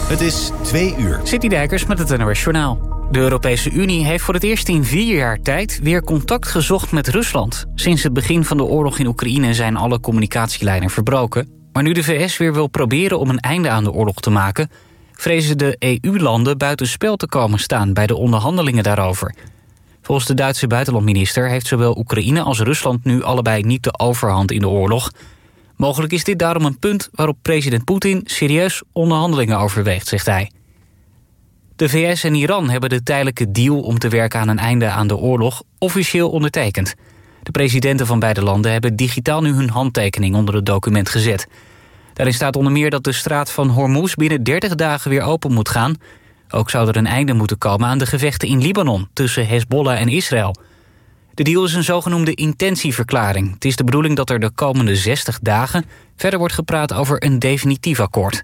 Het is 2 uur. Citydijkers met het NOS Journaal. De Europese Unie heeft voor het eerst in 4 jaar tijd weer contact gezocht met Rusland. Sinds het begin van de oorlog in Oekraïne zijn alle communicatielijnen verbroken. Maar nu de VS weer wil proberen om een einde aan de oorlog te maken, vrezen de EU-landen buitenspel te komen staan bij de onderhandelingen daarover. Volgens de Duitse buitenlandminister heeft zowel Oekraïne als Rusland nu allebei niet de overhand in de oorlog. Mogelijk is dit daarom een punt waarop president Poetin serieus onderhandelingen overweegt, zegt hij. De VS en Iran hebben de tijdelijke deal om te werken aan een einde aan de oorlog officieel ondertekend. De presidenten van beide landen hebben digitaal nu hun handtekening onder het document gezet. Daarin staat onder meer dat de straat van Hormuz binnen 30 dagen weer open moet gaan. Ook zou er een einde moeten komen aan de gevechten in Libanon tussen Hezbollah en Israël. De deal is een zogenoemde intentieverklaring. Het is de bedoeling dat er de komende 60 dagen verder wordt gepraat over een definitief akkoord.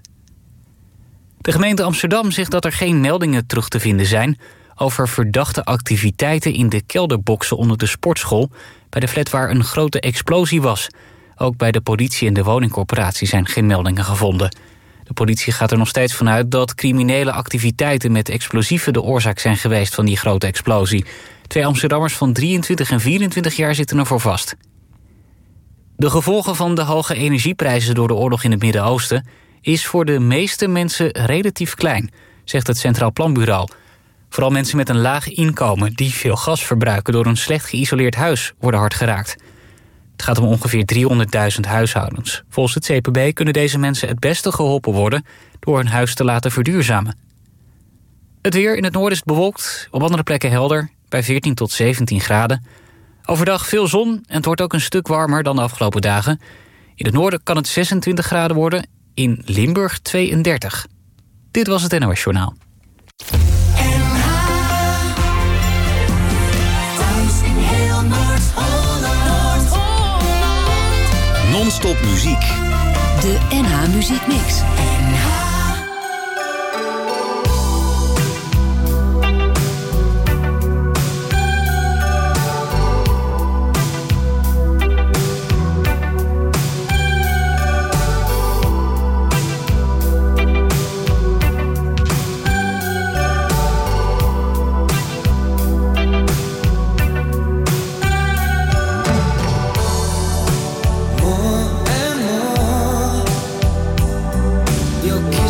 De gemeente Amsterdam zegt dat er geen meldingen terug te vinden zijn over verdachte activiteiten in de kelderboxen onder de sportschool bij de flat waar een grote explosie was. Ook bij de politie en de woningcorporatie zijn geen meldingen gevonden. De politie gaat er nog steeds vanuit dat criminele activiteiten met explosieven de oorzaak zijn geweest van die grote explosie. 2 Amsterdammers van 23 en 24 jaar zitten ervoor vast. De gevolgen van de hoge energieprijzen door de oorlog in het Midden-Oosten is voor de meeste mensen relatief klein, zegt het Centraal Planbureau. Vooral mensen met een laag inkomen die veel gas verbruiken door een slecht geïsoleerd huis worden hard geraakt. Het gaat om ongeveer 300.000 huishoudens. Volgens het CPB kunnen deze mensen het beste geholpen worden door hun huis te laten verduurzamen. Het weer in het noorden is bewolkt, op andere plekken helder, bij 14 tot 17 graden. Overdag veel zon en het wordt ook een stuk warmer dan de afgelopen dagen. In het noorden kan het 26 graden worden, in Limburg 32. Dit was het NOS Journaal. Non-stop muziek. De NH Muziek Mix. Your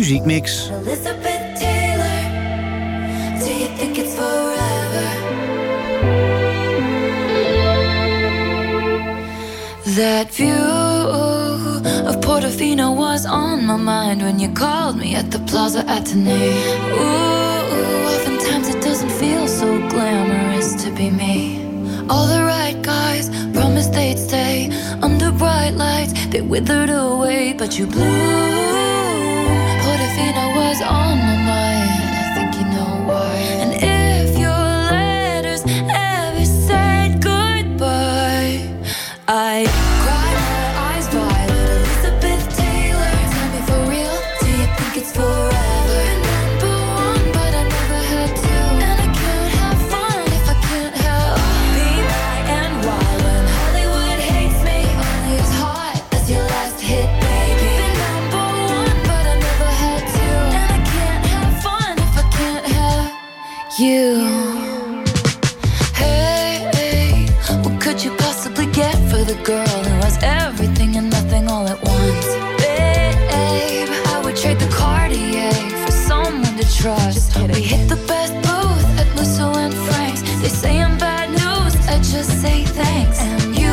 muziekmix. Elizabeth Taylor, do you think it's forever? That view of Portofino was on my mind when you called me at the Plaza Athénée. Ooh, oftentimes it doesn't feel so glamorous to be me. All the right guys promised they'd stay under bright lights. They withered away, but you blew. Portofino was on my mind. I think you know why. And if your letters ever said goodbye, I cried my eyes violet. Elizabeth Taylor, tell me for real, do you think it's forever? Number one, but I never had to. And I can't have fun if I can't have me, my, and wild. When Hollywood hates me, only as hot as your last hit, baby. Been number one, but I never had to. And I can't have fun if I can't have you. Hey, what could you possibly get for the girl who has everything and nothing all at once? Babe, I would trade the Cartier for someone to trust. We hit the best booth at Musso and Frank's. They say I'm bad news, I just say thanks. And you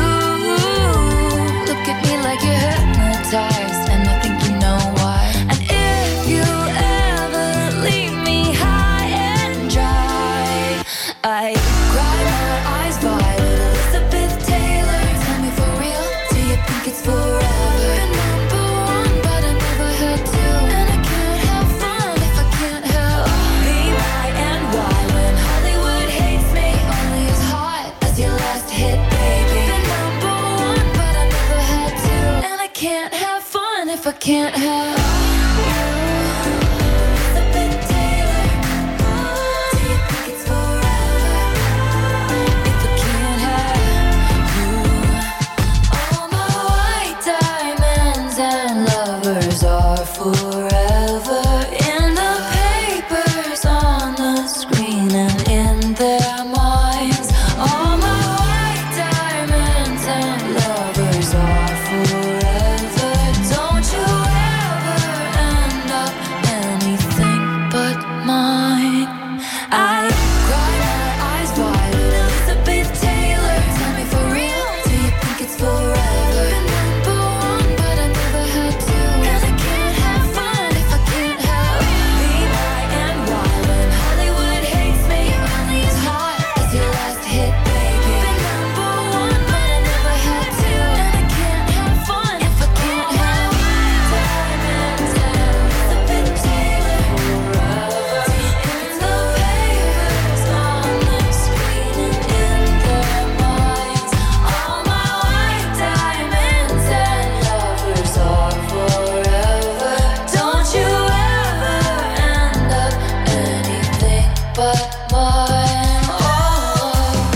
look at me like you're hypnotized, and I think you know why. And if you ever leave me high and dry, I cry my eyes violet. Elizabeth Taylor, tell me for real, do you think it's forever? Number one, but I never had to. And I can't have fun if I can't have me, my, and why. When Hollywood hates me, only as hot as your last hit, baby. Been number one, but I never had to. And I can't have fun if I can't have you. Elizabeth Taylor, do you think it's forever? If I can't have you. All my white diamonds and lovers are forever in the papers, on the screen, and in their minds. All my white diamonds and lovers are forever. Don't you ever end up anything but mine. I cry my eyes violet. Elizabeth Taylor, tell me for real, do you think it's forever? Number one, but I never had to. And I can't have fun if I can't have me, my, and why. When Hollywood hates me, only as hot as your last hit, baby. Been number one, but I never had to. And I can't have fun if I can't have diamonds and Elizabeth Taylor forever. In the papers, on the screen, and in their minds. All my white diamonds and lovers are forever. Don't you ever end up anything but mine. Oh.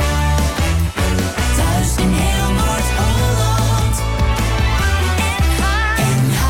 Thuis in heel Noord-Holland. NH.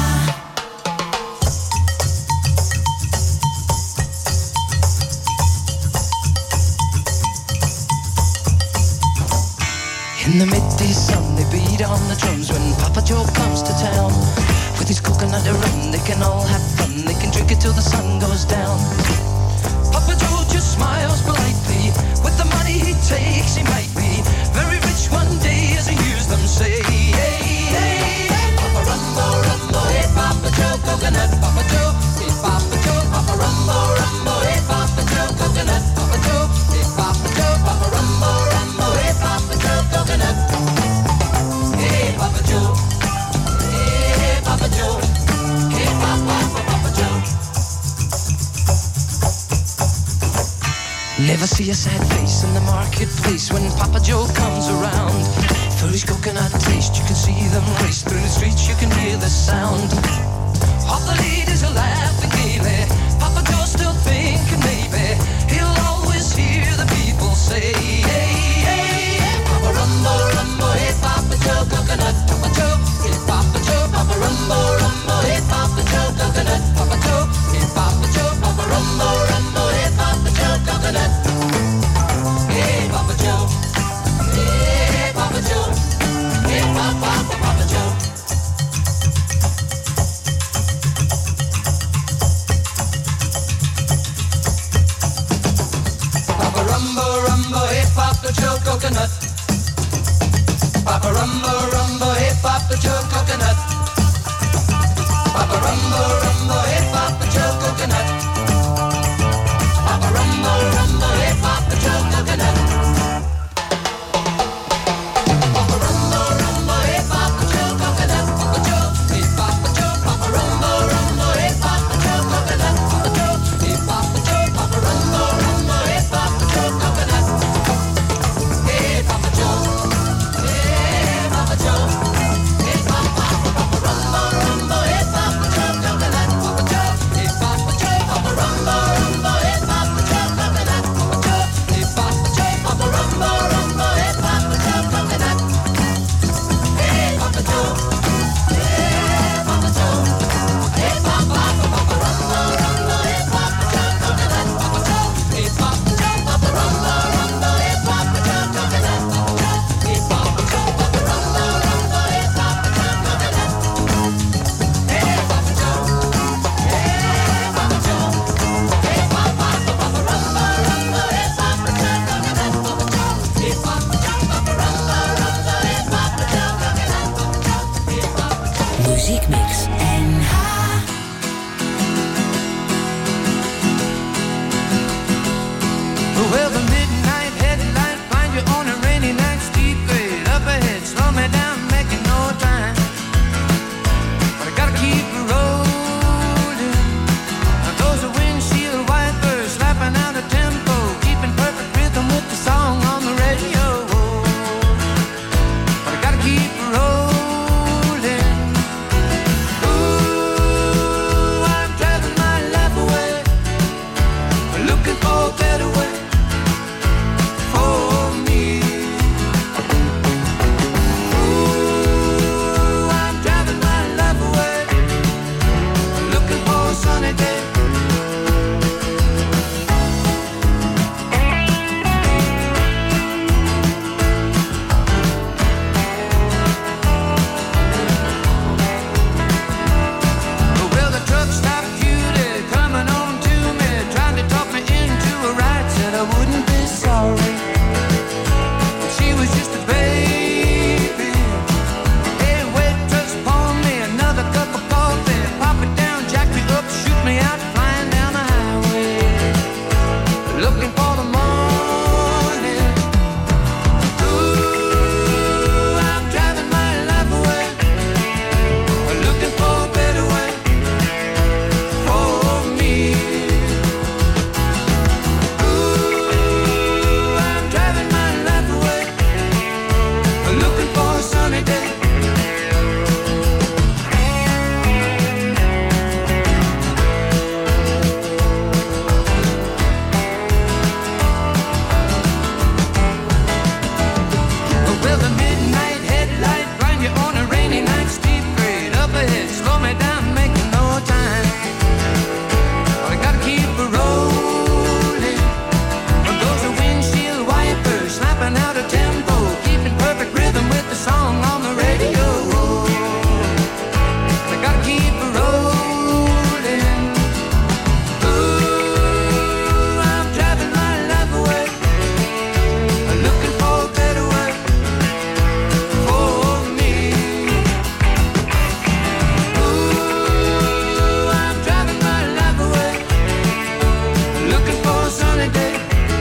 In the midday sun, they beat on the drums when Papa Joe comes to town. With his coconut rum, they can all have fun. They can drink it till the sun goes down. Papa Joe just smiles politely. With the money he takes, he might be very rich one day, as he hears them say. Hey, hey, hey, Papa Rumbo, Rumbo, hey, Papa Joe, coconut, Papa Joe, hey, Papa Joe, Papa Rumbo, Rumbo, hey, Papa Joe, coconut, Papa Joe, hey, Papa Joe, Papa Rumbo, Rumbo, hey, Papa Joe, coconut. Hey, Papa Joe, hey, Papa Joe, hey, Papa Joe. Never see a sad face in the marketplace when Papa Joe comes around. For his coconut taste, you can see them race through the streets, you can hear the sound. All the ladies are laughing gaily. Papa Joe's still thinking maybe he'll always hear the people say, hey, hey, hey, Papa Rumbo, Rumbo, hey, Papa Joe, coconut, Papa Joe, hey, Papa Joe, Papa Rumbo, Rumbo, hey, Papa Joe, coconut, Papa Joe, hey, Papa Joe, Papa Rumbo, Rumbo, hey, Papa Joe, coconut. Hey, Papa Joe, hey, Papa Joe, hey, Papa Joe. coconut. Papa rumba rumba, hey Papa Joe coconut. Papa rumba rumba, hey Papa Joe coconut. Papa rumba rumba, hey Papa Joe coconut. Papa rumba rumba, hey Papa Joe coconut. Papa Joe, hey Papa Joe, Papa rumba rumba, hey Papa Joe coconut. Papa Joe, hey Papa Joe, Papa rumba rumba, hey Papa Joe coconut. Hey Papa Joe, hey Papa Joe, hey Papa, Papa rumba rumba, hey Papa Joe coconut. Papa Joe, hey Papa Joe, Papa rumba rumba, hey Papa Joe coconut. Papa Joe, hey Papa Joe, Papa rumba rumba, hey Papa Joe coconut. Hey Papa Joe, hey Papa Joe, hey Papa, Papa rumba rumba, hey Papa Joe coconut. Papa Joe, hey Papa Joe, Papa rumba rumba, hey Papa Joe coconut. Papa Joe, hey Papa Joe, Papa rumba rumba, hey Papa Joe coconut. Hey Papa Joe, hey Papa Joe, hey Papa, Papa rumba rumba, hey Papa Joe coconut. Papa Joe, hey Papa Joe, Papa rumba rumba, hey Papa Joe coconut. Papa Joe, hey Papa Joe. Muziekmix. NH. Well, the midnight headlight find you on a rainy night, steep grade up ahead, slow me down, making no time. But I gotta keep rolling. Those are windshield wipers slapping out a tempo, keeping perfect rhythm with the song on the radio. But I gotta keep rolling. Ooh, I'm driving my life away, looking for a better way. For me. Ooh, I'm driving my life away, looking for a sunny day. Well, the truck stopped Judy coming on to me, trying to talk me into a ride, said I wouldn't be sorry. She was just a baby. Hey, waitress, pour me another cup of coffee. Pop it down, jack me up, shoot me out, flying down the highway, looking for the morning. Ooh, I'm driving my life away, looking for a better way for me. Ooh, I'm driving my life away, looking for a sunny day. Well, the midnight headlight blind you on a rainy night, steep grade up ahead, slow me down, making no time. But I gotta keep it rolling. Those are windshield wipers slapping out a tempo, keeping perfect rhythm with the song on the radio. I gotta keep it rolling. Ooh, I'm driving my life away, looking for a better way for me. Ooh, I'm driving my life away, looking for a sunny day.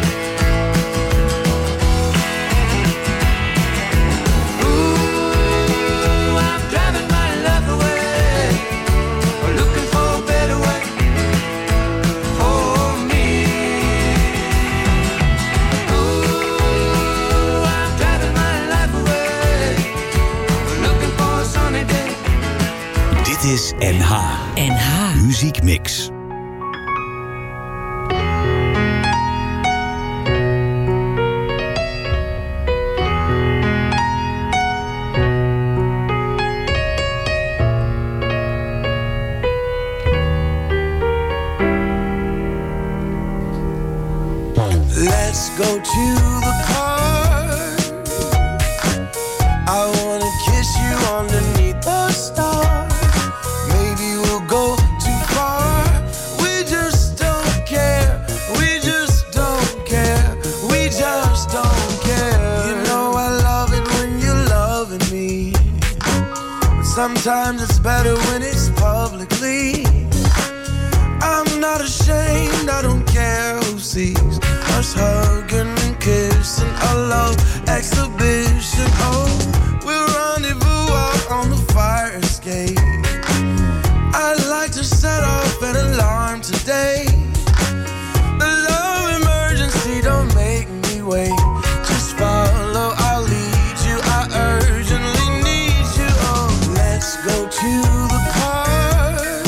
Ooh, I'm driving my life away, looking for a better way for me. Ooh, I'm driving my life away, looking for a sunny day. Dit is NH. NH. Muziekmix. Let's go to the car. I wanna kiss you underneath the stars. Maybe we'll go too far. We just don't care. We just don't care. We just don't care. You know Sometimes it's better when it's publicly. I'm not ashamed, I don't care who sees us hugging and kissing, a love exhibition. Oh, we'll rendezvous out on the fire escape. I'd like to set off an alarm today. The love emergency, don't make me wait. Just follow, I'll lead you, I urgently need you. Oh, let's go to the park.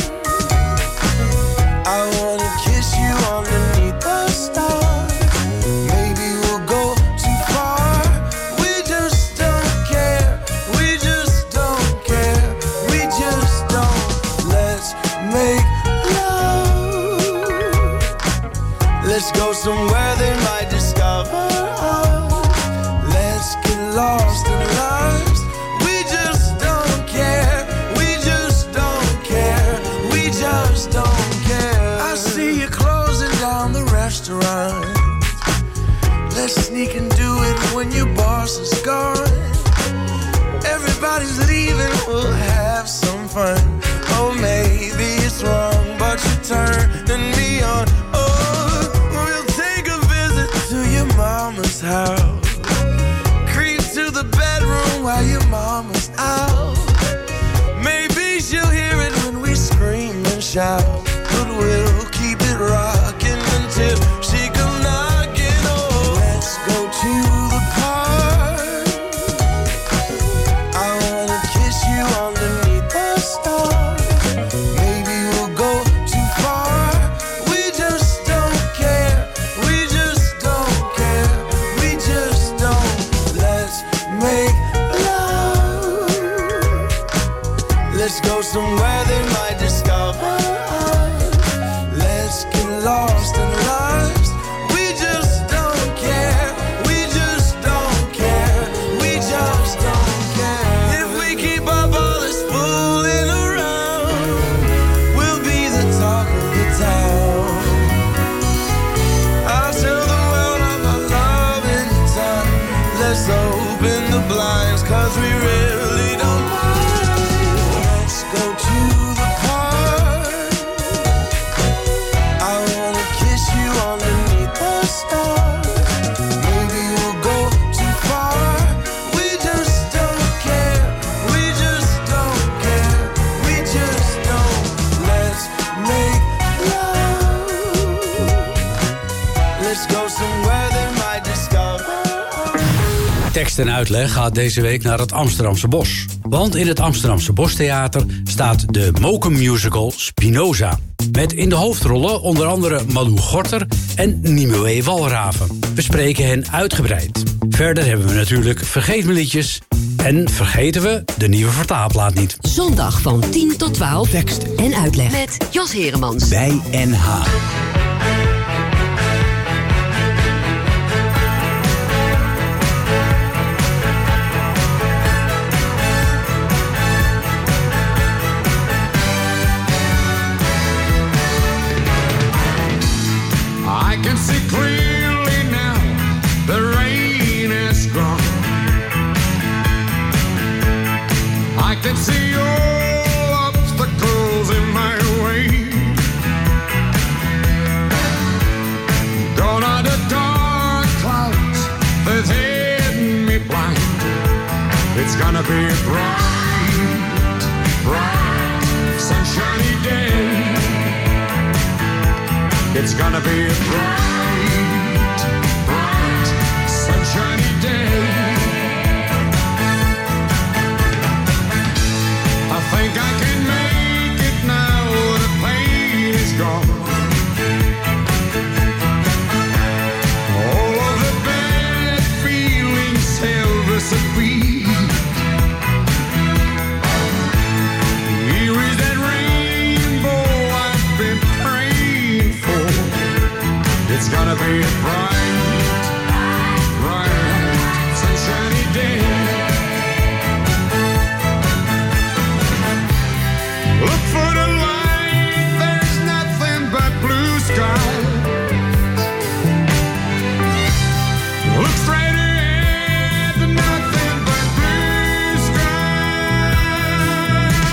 I wanna kiss you underneath the stars. Maybe we'll go too far. We just don't care. We just don't care. We just don't. Let's make love. Let's go somewhere they might discover us. Let's get lost in lives. We just don't care. We just don't care. We just don't care. I see you closing down the restaurant. Let's sneak and do it when your boss is gone. Everybody's leaving, we'll have some fun. Oh, maybe it's wrong, but you're turning me on. Oh, we'll take a visit to your mama's house. Creep to the bedroom while your mama's out. Maybe she'll hear it when we scream and shout. But we'll keep it rocking until she comes knocking. Oh, let's go to the park. I wanna kiss you underneath the stars. Maybe we'll go too far. We just don't care. We just don't care. We just don't. Let's make love. Let's go somewhere they might discover us. Let's get lost in lives. We just don't care. We just don't care. We just don't care. If we keep up all this fooling around, we'll be the talk of the town. I'll tell the world of my love anytime. Let's open the blinds, 'cause we really don't mind. Let's go to the park. I wanna kiss you underneath the stars. Maybe we'll go too far. We just don't care. We just don't care. We just don't. Let's make love. Let's go somewhere they might discover. Tekst en uitleg gaat deze week naar het Amsterdamse Bos. Want in het Amsterdamse Bostheater staat de Moken-musical Spinoza. Met in de hoofdrollen onder andere Malou Gorter en Nimue Walraven. We spreken hen uitgebreid. Verder hebben we natuurlijk Vergeet me liedjes. En vergeten we de nieuwe vertaalplaat niet. Zondag van 10 tot 12. Tekst En uitleg. Met Jos Heremans. Bij NH. I can see clearly now, the rain is gone. I can see all obstacles in my way. Gone are the dark clouds that hid me blind. It's gonna be a bright, bright, sunshiny day. It's gonna be a bright, bright, sunshiny day. I think I can make it now, the pain is gone. All of the bad feelings have disappeared. Here is that rainbow I've been praying for. It's gonna be a bright, bright, sunshiny day. Look for the light, there's nothing but blue sky. Look straight ahead, nothing but blue sky.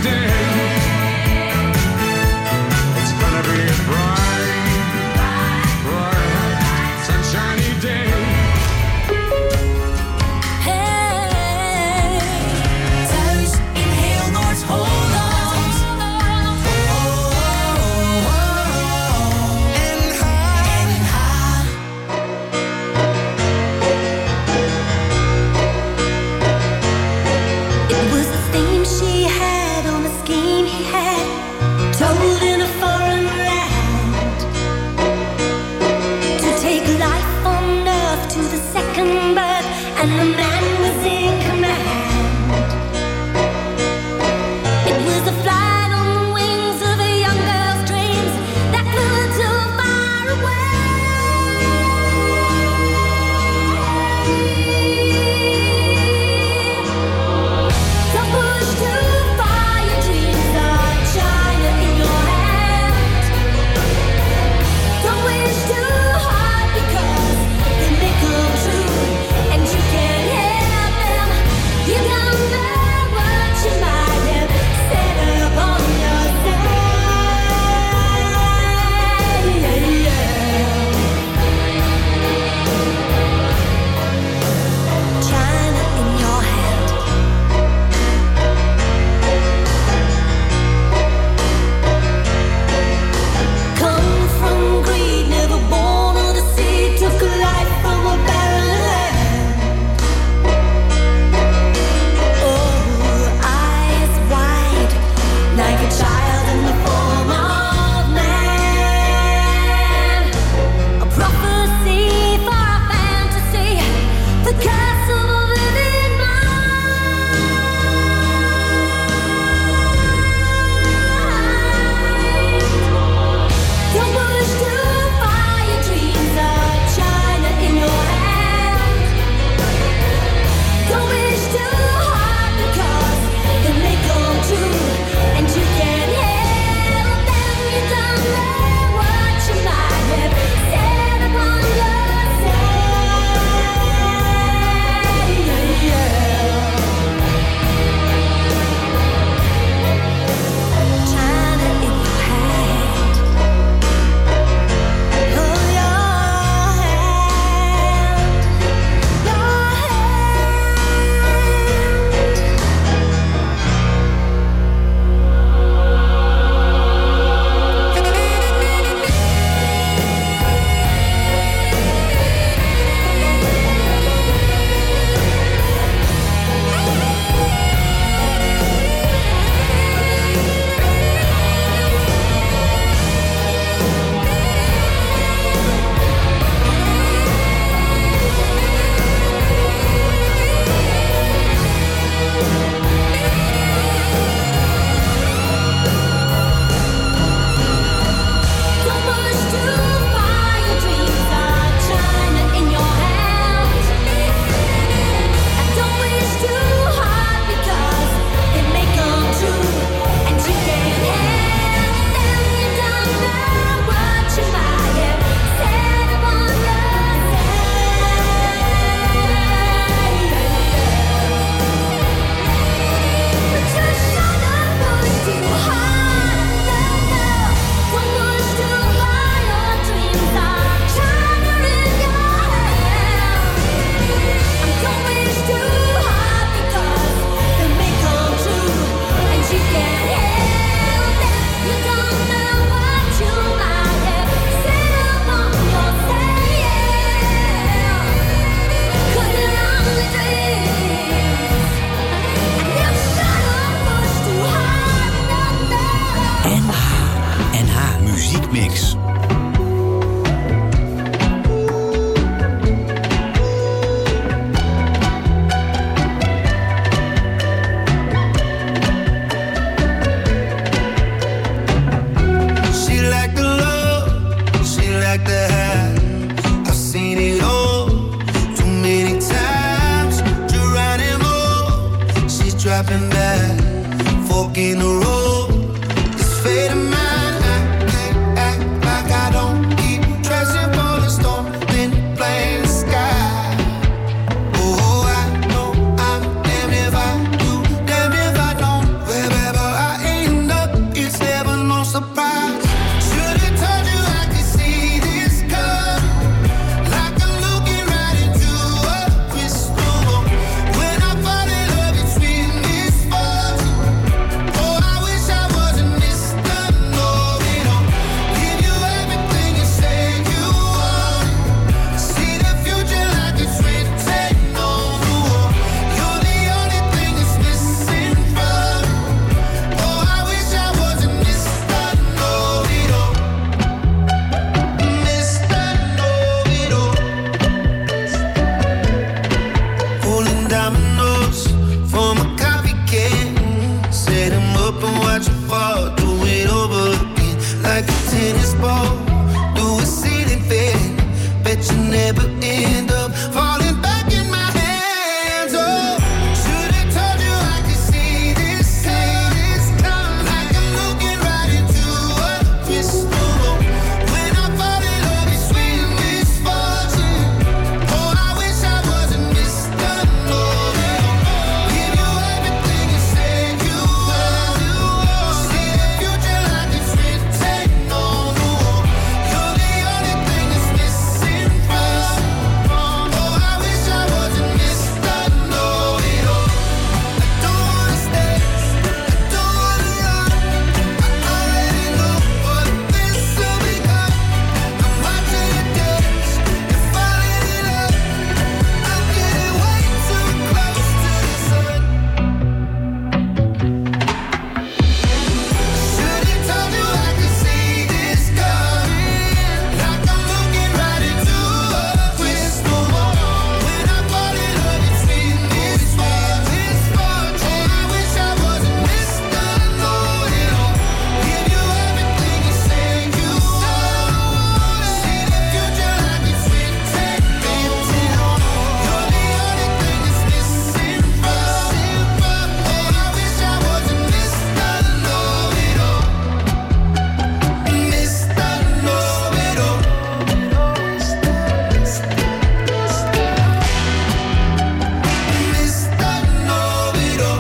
day. It's gonna be a bright, bright, sunshiny day. Hey, thuis in heel Noord-Holland. It was the theme she had on the scheme he had, told in a foreign land, to take life on earth to the second birth, and the man was in command. It was a flight on the wings of a young girl's dreams that flew too far away. Don't push too far, your dreams are China in your hand. Don't wish too hard because they may come true, and you can't help them. You don't know what you might have set upon yourself. China in your hand. Come from greed, never born of the sea, took a life from a barren land. Oh, eyes wide, like a child in the form of man. A prophecy for a fantasy, the curse of a living mind. Don't push too far, your dreams are China in your hand. Don't wish too hard because they may come true, and you can't help them. You don't know what you might have set upon yourself. China in your hand. Oh, your hand. Your Don't push too far, your dreams are China in your hand. And don't wish too hard because it may come true, and you can't help them. You don't know what you might have set upon yourself. But just shut up, push too hard. No, no, don't push too far. Your dreams are China in your hand. And don't wish too hard because they may come true, and you can't help them. You don't know what you might have set upon yourself. 'Cause you're only dreams, and you shut up, push too hard. No, no. NH Muziekmix. She like the love, she like the high. I've seen it all too many times. Geronimo, she's dropping back, fork in the road. It's fate of mine. I can't act like I don't keep dressing for the storm, then plain sky. Oh, I know I'm damned if I do, damned if I don't. Wherever I watch you fall, do it over again. Like a tennis ball, do a ceiling fan. Bet you never end up falling back in my hands. Oh, should've told you I could see this coming. Like I'm looking right into a crystal ball. When I fall in love, it's sweet misfortune. Oh, I wish I wasn't Mr. Know-it-all. Give you everything you said you would. See the future like it's written on the wall. You're the only thing that's missing from. Oh, I wish I wasn't Mr. Know-it-all. I don't wanna stay, I don't wanna run. I already know what this will become. I'm watching you dance, you're falling in love. I'm getting way too close to the sun. Should've told you I could see this coming. Like I'm looking right into a crystal ball. When I fall in love, it's sweet misfortune. Oh, I wish I wasn't Mr. Know-it-all. Give you everything you said you would. See the future like it's written on the wall. You're the only thing that's missing from. Oh, I wish I wasn't Mr. Know-it-all. Mr. Know-it-all. Mr. Know-it-all.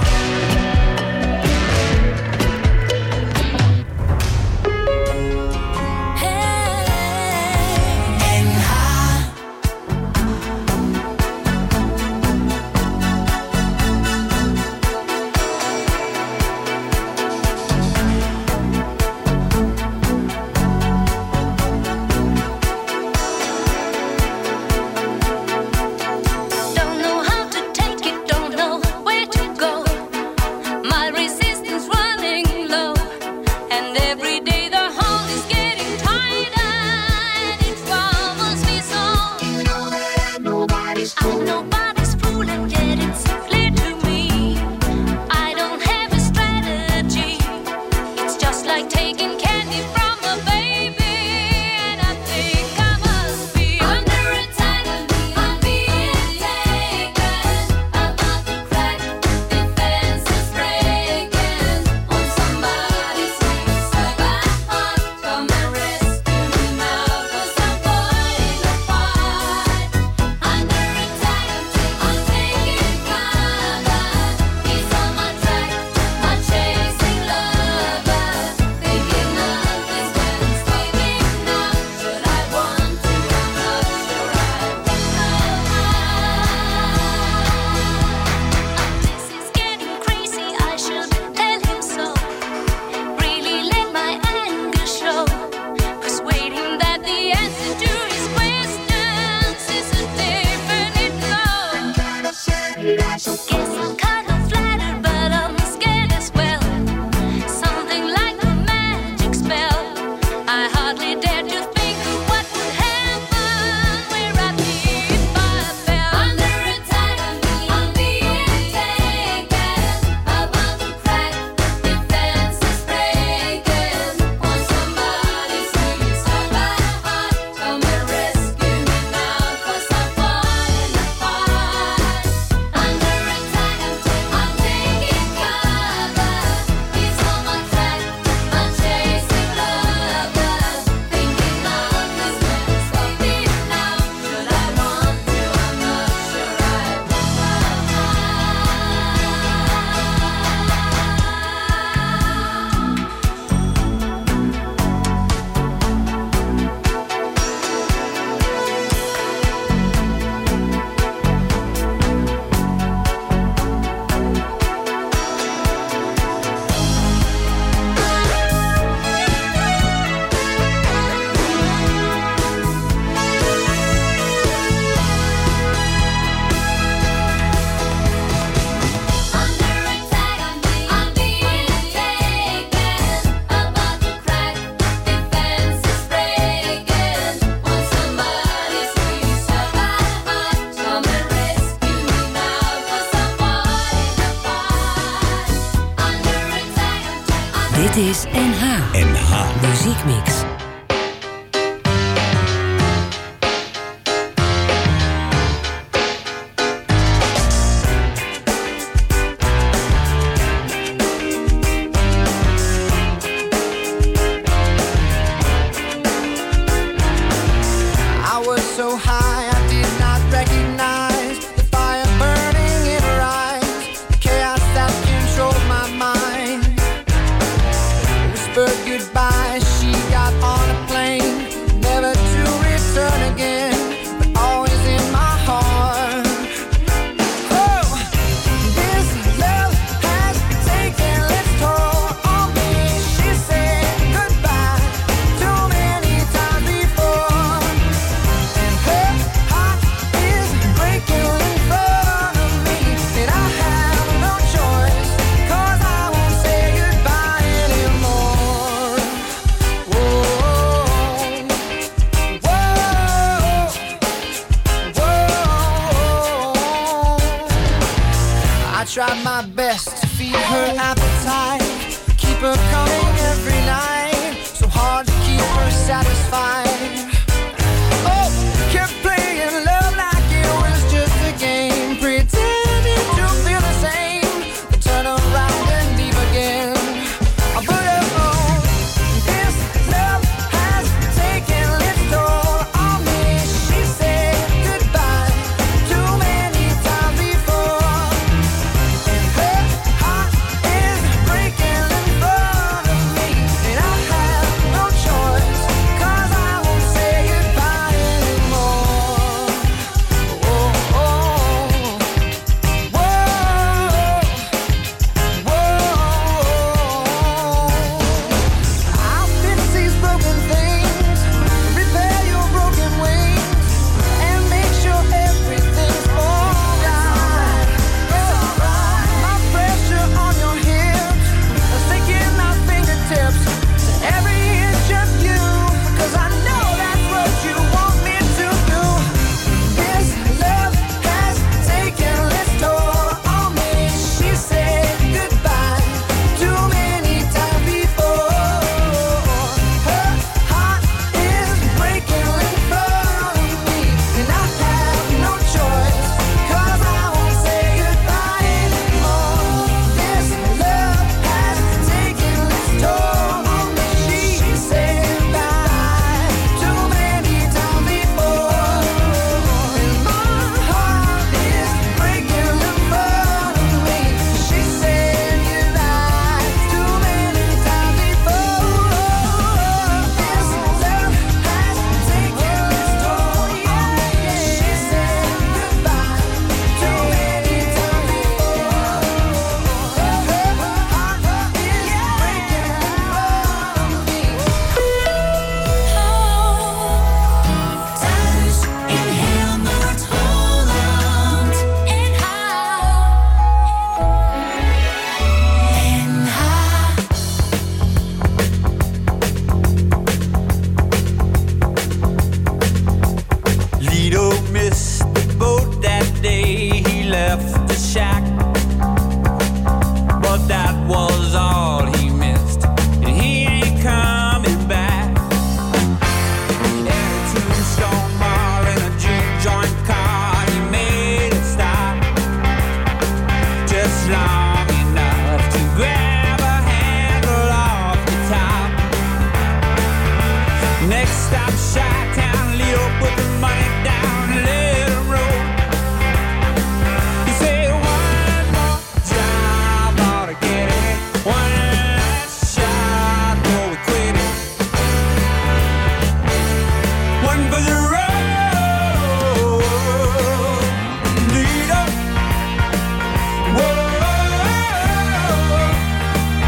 Don't know how to take it, don't know where to go. My resistance running low, and every day the hold is getting tighter, and it troubles me so. I'm nobody's fool, and yet it's clear to me I don't have a strategy. It's just like taking candy from a baby, and I think I must be under attack. I'm being taken about the crack. Defense is breaking when somebody sings about Dit is NH Muziekmix. Tried my best to feed her appetite, keep her coming every night, so hard to keep her satisfied. Oh, kept playing love like it was just a game, pretending to feel the same, then turn around and leave again. I put her on. This love has taken its toll on me. She said goodbye too many times before.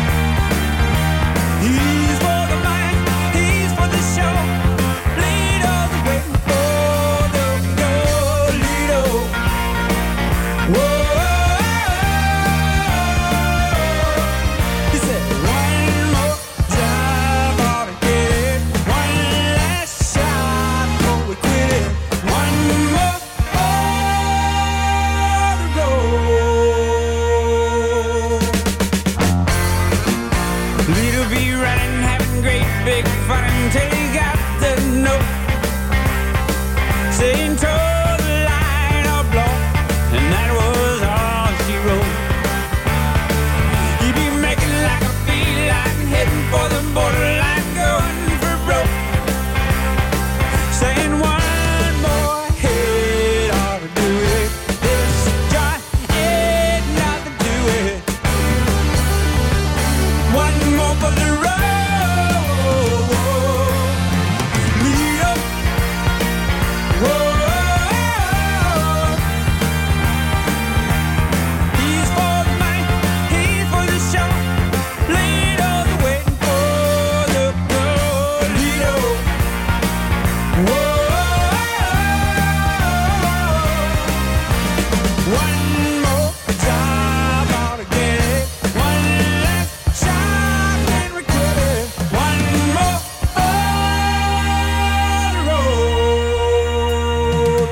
He's for the show, leader. great big fun until he got the note saying toe the line or blow, and that was all she wrote. He'd be making like a beeline, heading for the borderline, going for broke, saying one more hit ought to do it. This joint ain't nothing to it. One more for the road. Lead up. Whoa. He's for the money, he's for the show. Lead all the way for the goal. Lead up. Whoa. One more time ought to get it. One last shot and we get it. One more for the road.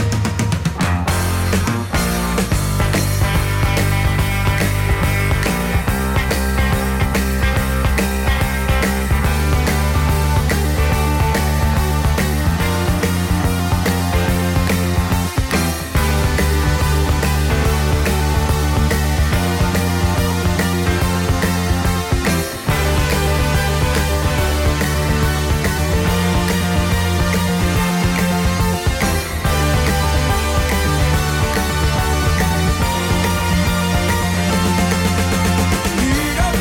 Lead up.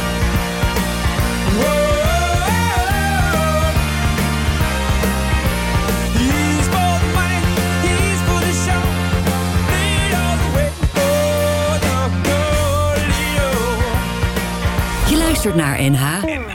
Whoa. He's for the money, he's for the show. Lead all the way for the goal. Lead up. Je luistert naar NH.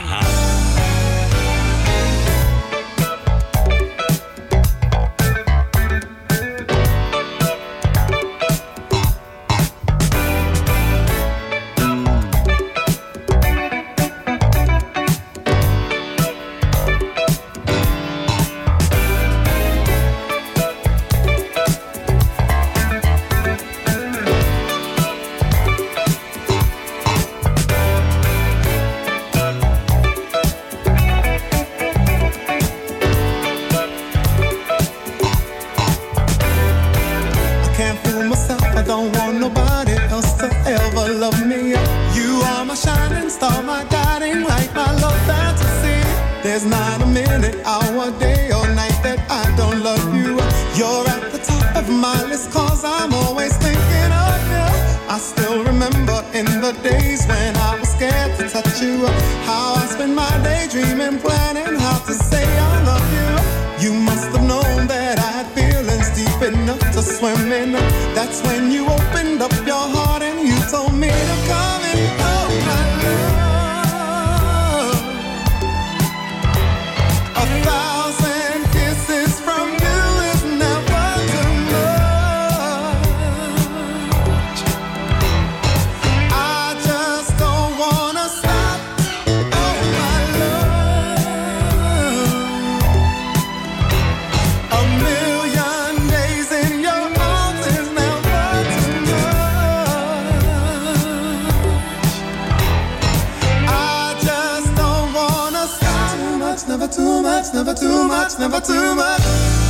I can't fool myself, I don't want nobody else to ever love me. You are my shining star, my guiding light, my love fantasy. There's not a minute, hour, day or night that I don't love you. You're at the top of my list, cause I'm always thinking of you. I still remember in the days when I was scared to touch you, how I spent my day dreaming, planning how to say I love you. You must have known that I had feelings deep enough to swim in. That's when you opened up your heart and you told me to come in. Oh my love, 1,000 kisses from you is never too much. I just don't wanna stop. Oh my love, a million days in your arms is never too much. I just don't wanna stop. Too much, never too much, never too much, never too much.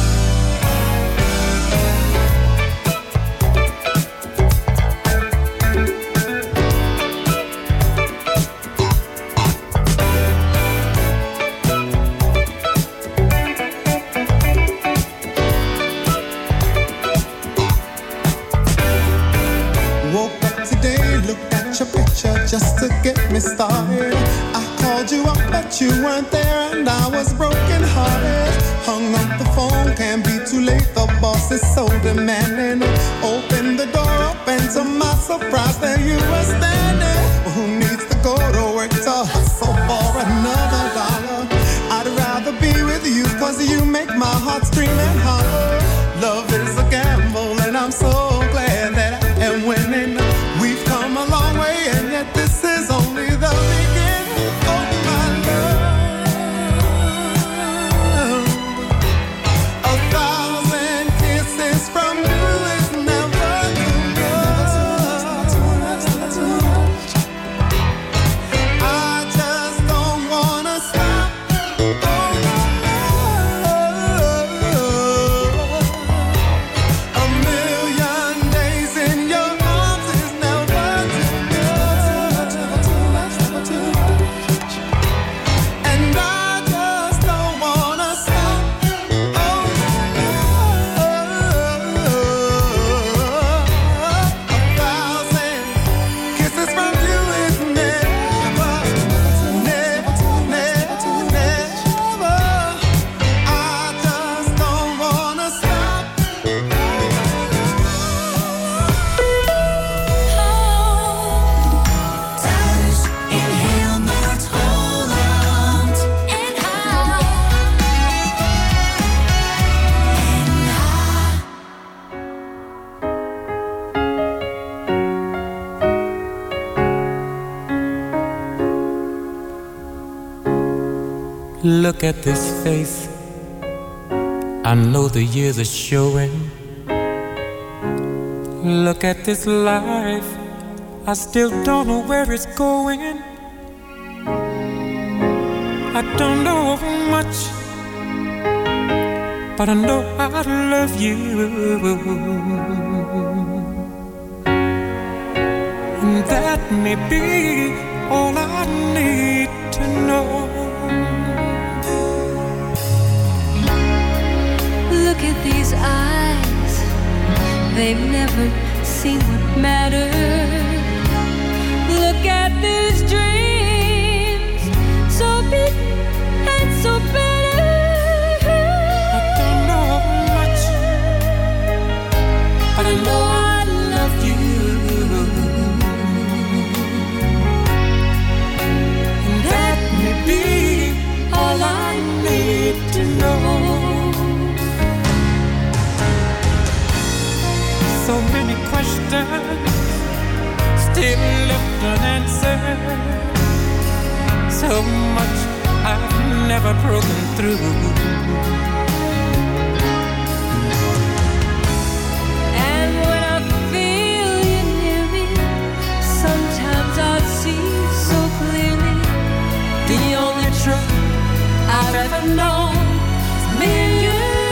Woke up today, looked at your picture just to get me started. I called you up, but you weren't there, and I was broken hearted. Hung up the phone, can't be too late. The boss is so demanding. Open the door up, and to my surprise, there you were standing. Who needs to go to work to hustle for another dollar? I'd rather be with you, cause you make my heart scream and holler. Love is a gamble, and I'm so glad that I am winning. We've come a long way, and yet this is only the beginning. Oh my love, 1,000 kisses from you is never too much. I just Look at this face, I know the years are showing. Look at this life, I still don't know where it's going. I don't know much, but I know I love you. And that may be all I need to know. Look at these eyes, they've never seen what matters. Look at these dreams, so big and so better. I don't know much, but I know I love you. And that may be all I need to know. So many questions still left unanswered. So much I've never broken through. And when I feel you near me, sometimes I see so clearly. The only truth I've ever known is me and you.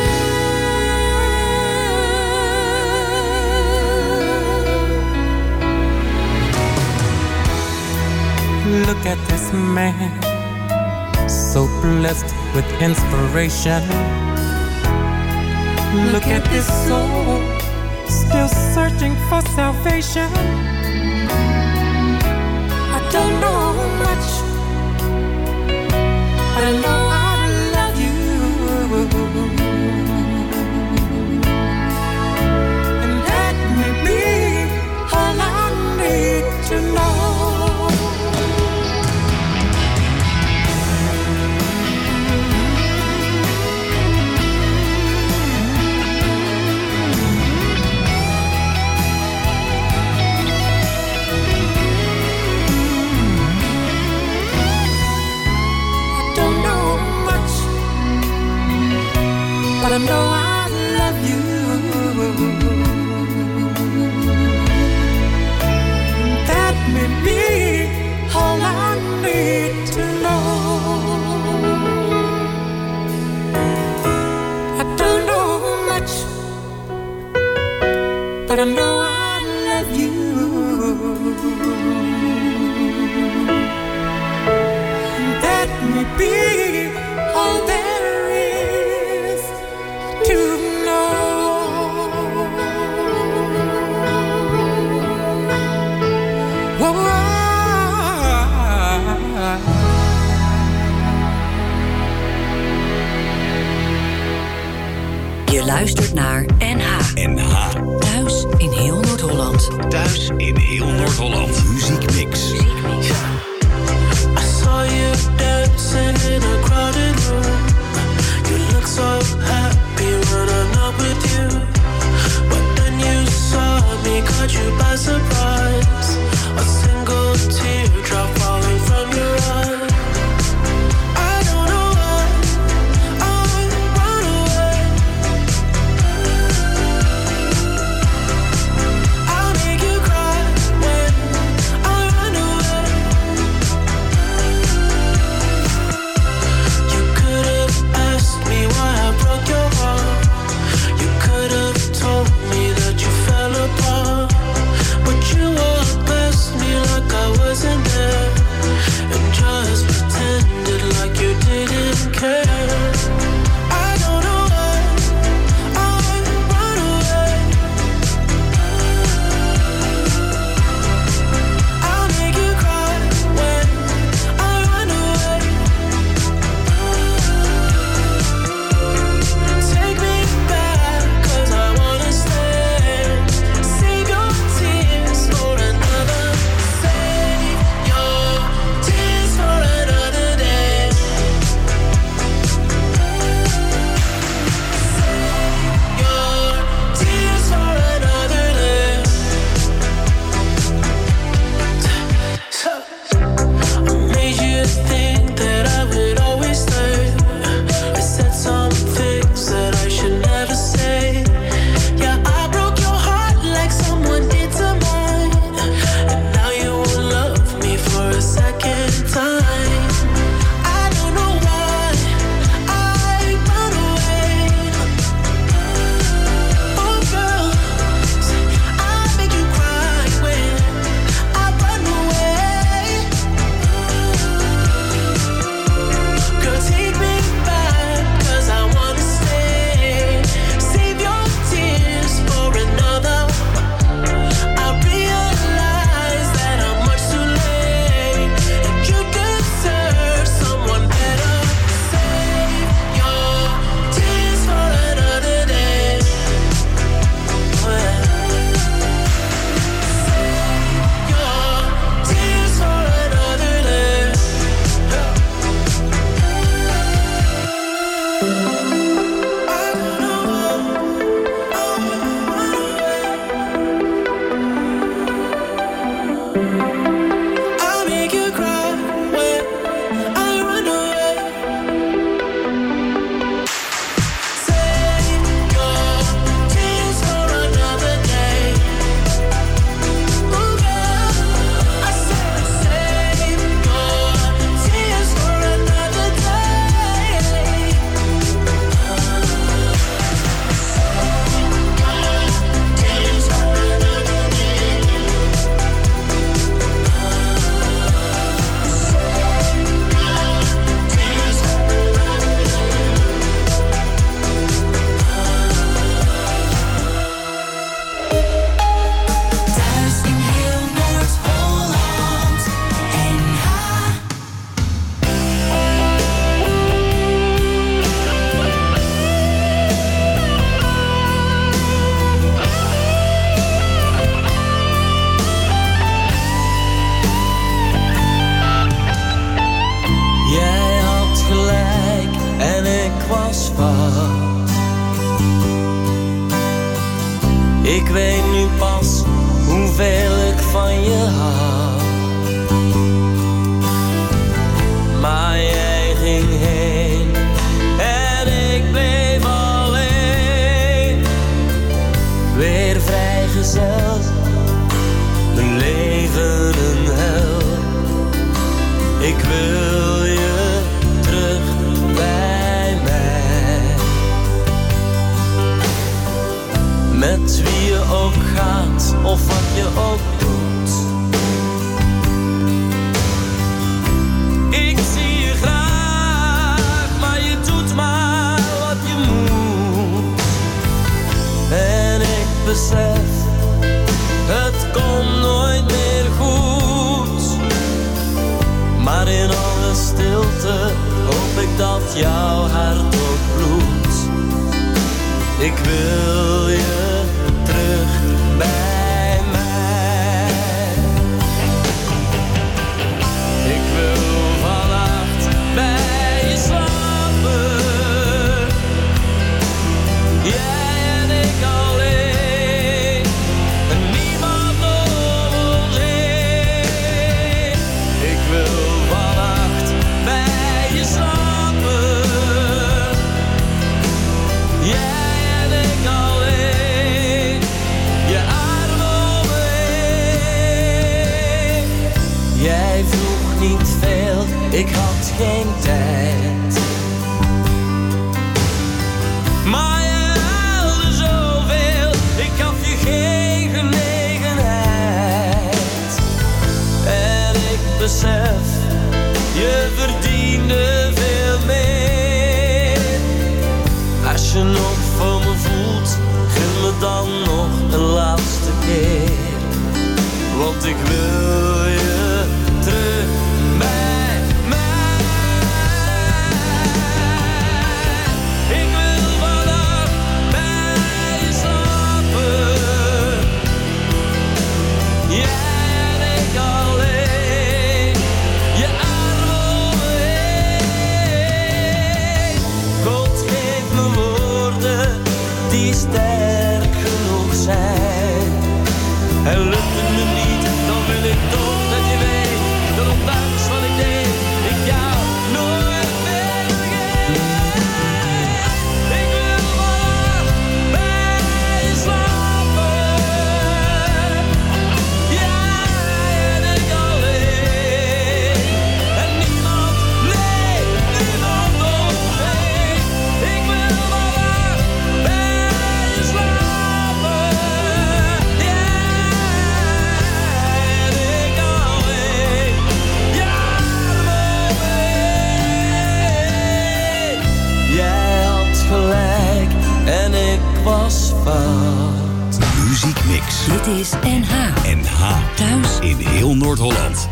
Look at this man, so blessed with inspiration. Look at this soul, still searching for salvation. I don't know much, but I know I love you. And that may be all I need to know. But I know I love you. That may be all I need to know. I don't know much, but I know I love you. That may be all there is to know. Je luistert naar NH. NH. Thuis in heel Noord-Holland. Thuis in heel Noord-Holland. Muziekmix. I saw you dancing in a crowded room. You look so happy when I'm not with you. But then you saw me, caught you by surprise. A single teardrop falling from your eye. I don't know why I run away. I'll make you cry when I run away. Ik weet nu pas hoeveel ik van je hou. Maar jij ging heen en ik bleef alleen. Weer vrijgezel, mijn leven een hel. Ik wil je terug bij mij. Met wie je ook gaat of wat je ook doet. Ik zie je graag, maar je doet maar wat je moet. En ik besef, het komt nooit meer goed. Maar in alle stilte hoop ik dat jouw hart ook bloedt. Ik wil je terug bij mij. Ik wil vannacht bij je slapen. Jij en ik alleen. En niemand om ons heen. Ik wil vannacht bij je slapen. Jij en ik alleen. Je armen om me heen. Jij vroeg niet veel, ik had geen tijd. Maar je huilde zoveel, ik gaf je geen genegenheid. En ik besef, je verdiende veel meer. Als je nog voor me voelt, gun me dan nog een laatste keer. Want ik wil je terug bij mij. Ik wil vannacht bij je slapen. Jij en ik alleen. Je armen om me heen. God geeft me woorden die sterk genoeg zijn. En lukt het me niet, dan wil ik toch dat je weet dat ondanks wat ik deed, ik jou nooit meer vergeet. Ik wil vannacht bij je slapen. Jij en ik alleen. En niemand, nee, niemand om ons heen. Ik wil vannacht bij je slapen. Jij en ik alleen. Ja, jij had gelijk en ik was fout. Muziek Mix. Dit is NH. NH. Thuis In heel Noord-Holland.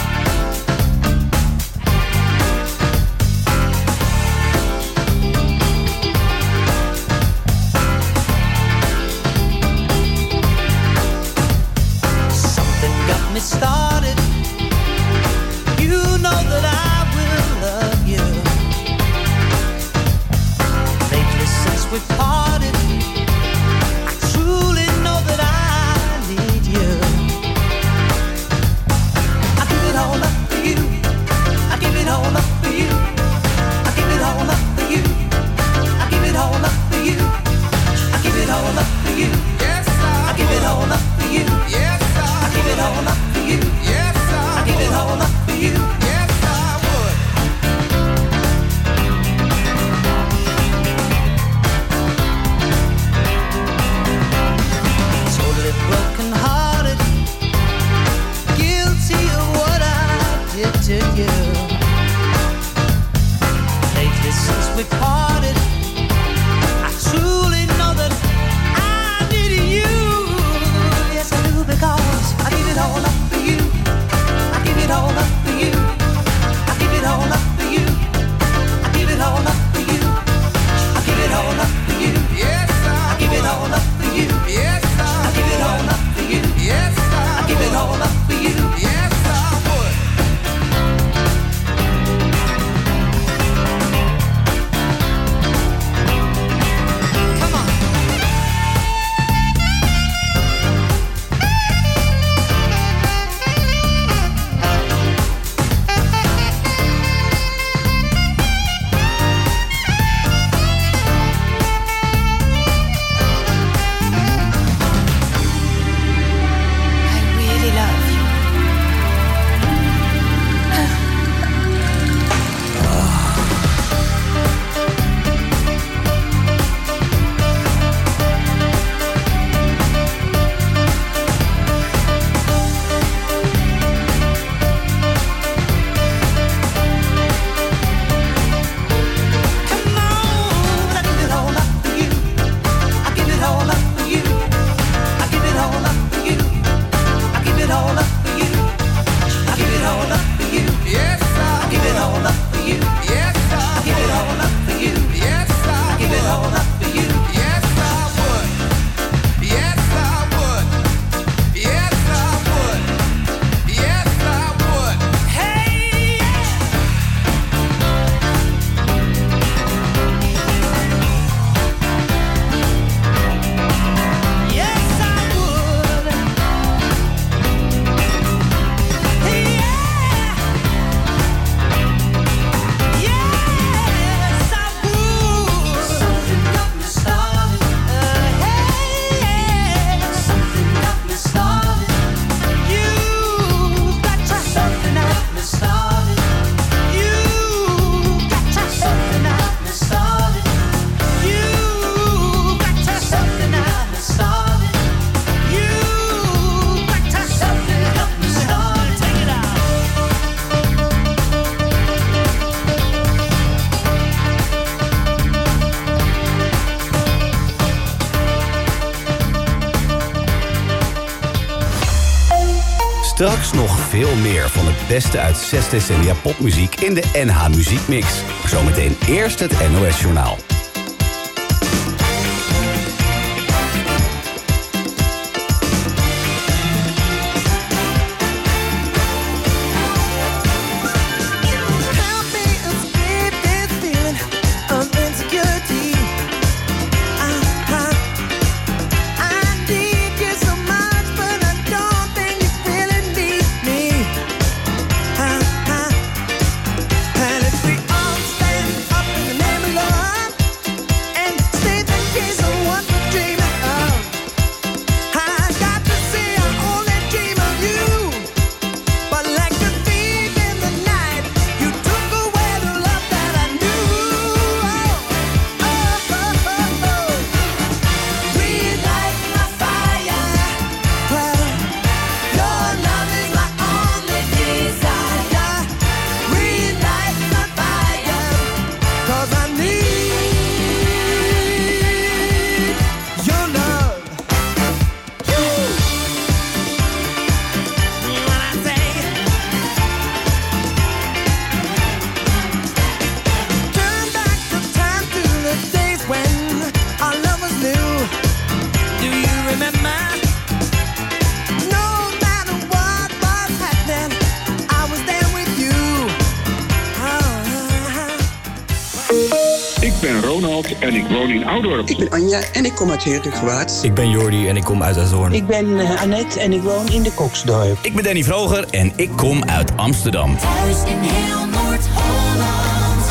Something got me started. You know that I will love you. Lately since we parted, I truly know that I need you. I Straks nog veel meer van het beste uit 6 decennia popmuziek in de NH Muziekmix. Zometeen eerst het NOS Journaal. En ik woon in Oudorp. Ik ben Anja en ik kom uit Heerlijkgewaard. Ik ben Jordi en ik kom uit Azoorn. Ik ben Annette en ik woon in de Koksdorp. Ik ben Danny Vroger en ik kom uit Amsterdam. Thuis in heel